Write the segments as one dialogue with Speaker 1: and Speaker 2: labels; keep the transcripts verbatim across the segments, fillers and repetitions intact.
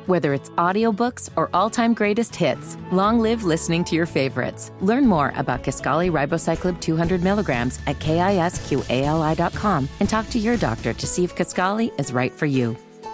Speaker 1: Whether it's audiobooks or all-time greatest hits, long live listening to your favorites. Learn more about Kisqali Ribociclib two hundred milligrams at kisqali dot com and talk to your doctor to see if Kisqali is right for you.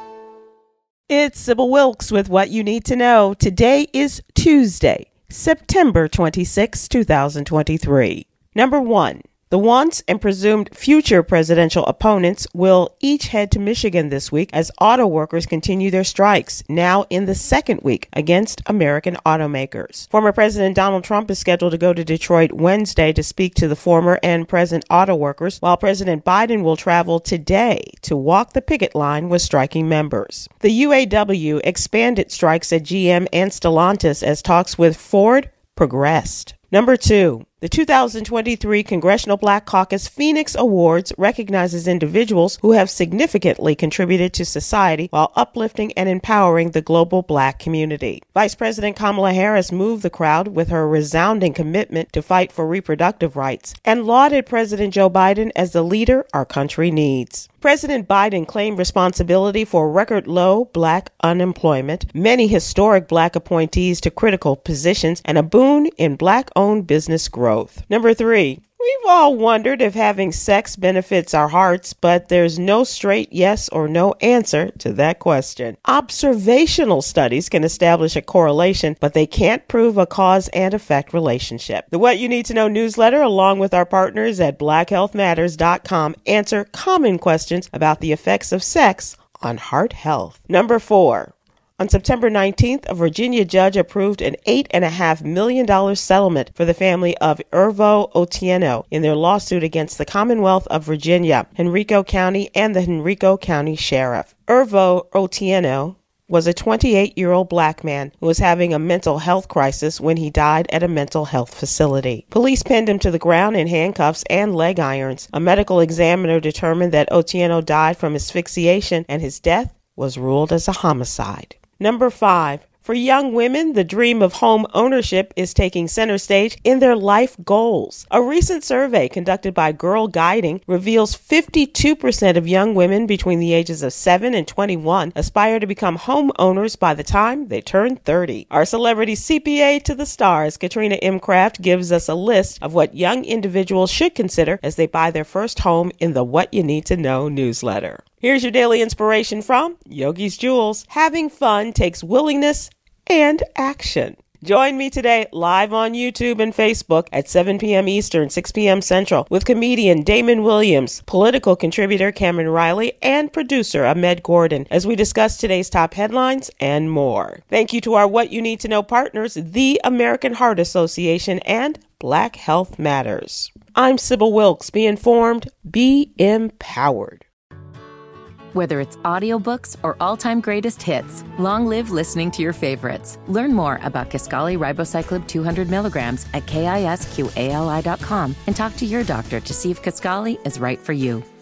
Speaker 2: It's Sybil Wilkes with What You Need to Know. Today is Tuesday, September twenty-sixth, twenty twenty-three. Number one. The once and presumed future presidential opponents will each head to Michigan this week as auto workers continue their strikes, now in the second week, against American automakers. Former President Donald Trump is scheduled to go to Detroit Wednesday to speak to the former and present auto workers, while President Biden will travel today to walk the picket line with striking members. The U A W expanded strikes at G M and Stellantis as talks with Ford progressed. Number two. The two thousand twenty-three Congressional Black Caucus Phoenix Awards recognizes individuals who have significantly contributed to society while uplifting and empowering the global Black community. Vice President Kamala Harris moved the crowd with her resounding commitment to fight for reproductive rights and lauded President Joe Biden as the leader our country needs. President Biden claimed responsibility for record low Black unemployment, many historic Black appointees to critical positions, and a boon in Black-owned business growth. Number three, we've all wondered if having sex benefits our hearts, but there's no straight yes or no answer to that question. Observational studies can establish a correlation, but they can't prove a cause and effect relationship. The What You Need to Know newsletter, along with our partners at black health matters dot com, answer common questions about the effects of sex on heart health. Number four. On September nineteenth, a Virginia judge approved an eight point five million dollars settlement for the family of Irvo Otieno in their lawsuit against the Commonwealth of Virginia, Henrico County, and the Henrico County Sheriff. Irvo Otieno was a twenty-eight-year-old Black man who was having a mental health crisis when he died at a mental health facility. Police pinned him to the ground in handcuffs and leg irons. A medical examiner determined that Otieno died from asphyxiation, and his death was ruled as a homicide. Number five. For young women, the dream of home ownership is taking center stage in their life goals. A recent survey conducted by Girl Guiding reveals fifty-two percent of young women between the ages of seven and twenty-one aspire to become homeowners by the time they turn thirty. Our celebrity C P A to the stars, Katrina M. Kraft, gives us a list of what young individuals should consider as they buy their first home in the What You Need to Know newsletter. Here's your daily inspiration from Yogi's Jewels. Having fun takes willingness and action. Join me today live on YouTube and Facebook at seven p.m. Eastern, six p.m. Central with comedian Damon Williams, political contributor Cameron Riley, and producer Ahmed Gordon as we discuss today's top headlines and more. Thank you to our What You Need to Know partners, the American Heart Association and Black Health Matters. I'm Sybil Wilkes. Be informed, be empowered.
Speaker 1: Whether it's audiobooks or all-time greatest hits, long live listening to your favorites. Learn more about Kisqali Ribociclib two hundred milligrams at kisqali dot com and talk to your doctor to see if Kisqali is right for you.